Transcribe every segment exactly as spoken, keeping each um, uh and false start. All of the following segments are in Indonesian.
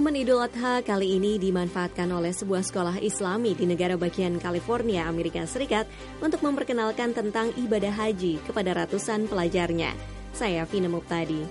Momen Idul Adha kali ini dimanfaatkan oleh sebuah sekolah Islami di negara bagian California, Amerika Serikat untuk memperkenalkan tentang ibadah haji kepada ratusan pelajarnya. Saya Vina Muptadi.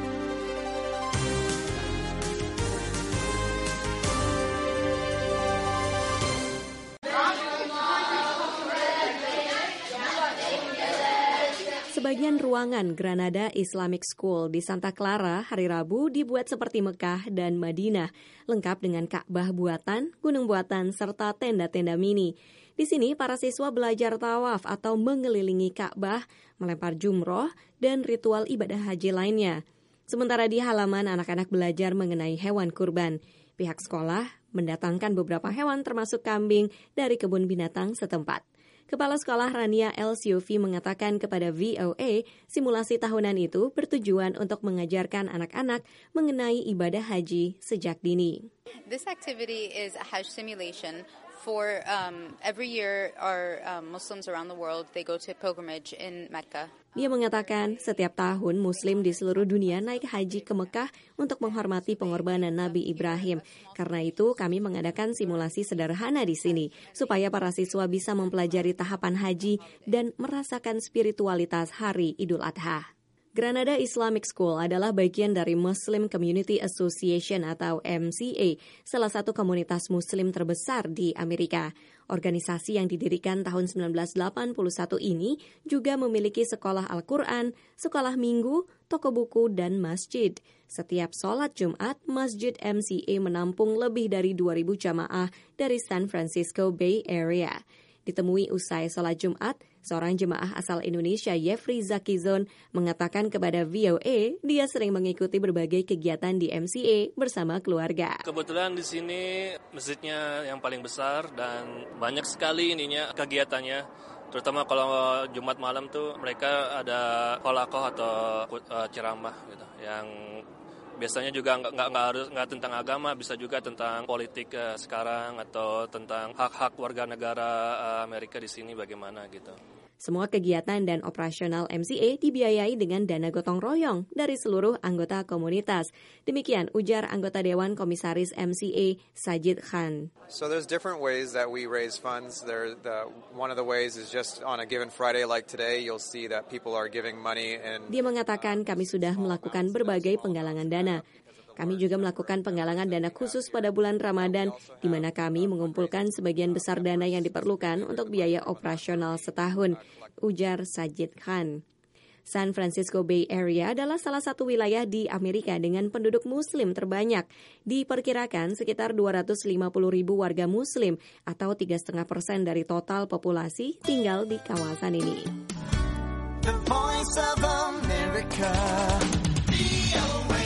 Sebagian ruangan Granada Islamic School di Santa Clara hari Rabu dibuat seperti Mekah dan Madinah, lengkap dengan Ka'bah buatan, gunung buatan, serta tenda-tenda mini. Di sini para siswa belajar tawaf atau mengelilingi Ka'bah, melempar jumroh, dan ritual ibadah haji lainnya. Sementara di halaman anak-anak belajar mengenai hewan kurban. Pihak sekolah mendatangkan beberapa hewan termasuk kambing dari kebun binatang setempat. Kepala Sekolah Rania Elsiofi mengatakan kepada V O A, simulasi tahunan itu bertujuan untuk mengajarkan anak-anak mengenai ibadah haji sejak dini. This activity is a Hajj simulation. For um, every year, our um, Muslims around the world, they go to pilgrimage in Mecca. Dia mengatakan setiap tahun Muslim di seluruh dunia naik haji ke Mekah untuk menghormati pengorbanan Nabi Ibrahim. Karena itu kami mengadakan simulasi sederhana di sini supaya para siswa bisa mempelajari tahapan haji dan merasakan spiritualitas hari Idul Adha. Granada Islamic School adalah bagian dari Muslim Community Association atau M C A, salah satu komunitas Muslim terbesar di Amerika. Organisasi yang didirikan tahun sembilan belas delapan puluh satu ini juga memiliki sekolah Al-Quran, sekolah minggu, toko buku, dan masjid. Setiap sholat Jumat, Masjid M C A menampung lebih dari dua ribu jamaah dari San Francisco Bay Area. Ditemui usai sholat Jumat, seorang jemaah asal Indonesia, Yefri Zakizon, mengatakan kepada V O A dia sering mengikuti berbagai kegiatan di M C A bersama keluarga. Kebetulan di sini masjidnya yang paling besar dan banyak sekali ininya kegiatannya. Terutama kalau Jumat malam tuh mereka ada qolaqoh atau uh, ceramah gitu yang biasanya juga nggak nggak harus nggak tentang agama, bisa juga tentang politik uh, sekarang atau tentang hak-hak warga negara uh, Amerika di sini bagaimana gitu. Semua kegiatan dan operasional M C A dibiayai dengan dana gotong royong dari seluruh anggota komunitas. Demikian ujar anggota Dewan Komisaris M C A Sajid Khan. So there's different ways that we raise funds. There, the one of the ways is just on a given Friday like today, you'll see that people are giving money and. Dia mengatakan kami sudah melakukan berbagai penggalangan dana. Kami juga melakukan penggalangan dana khusus pada bulan Ramadan, di mana kami mengumpulkan sebagian besar dana yang diperlukan untuk biaya operasional setahun, ujar Sajid Khan. San Francisco Bay Area adalah salah satu wilayah di Amerika dengan penduduk Muslim terbanyak. Diperkirakan sekitar dua ratus lima puluh ribu warga Muslim atau tiga koma lima persen dari total populasi tinggal di kawasan ini. The Voice of America, V O A.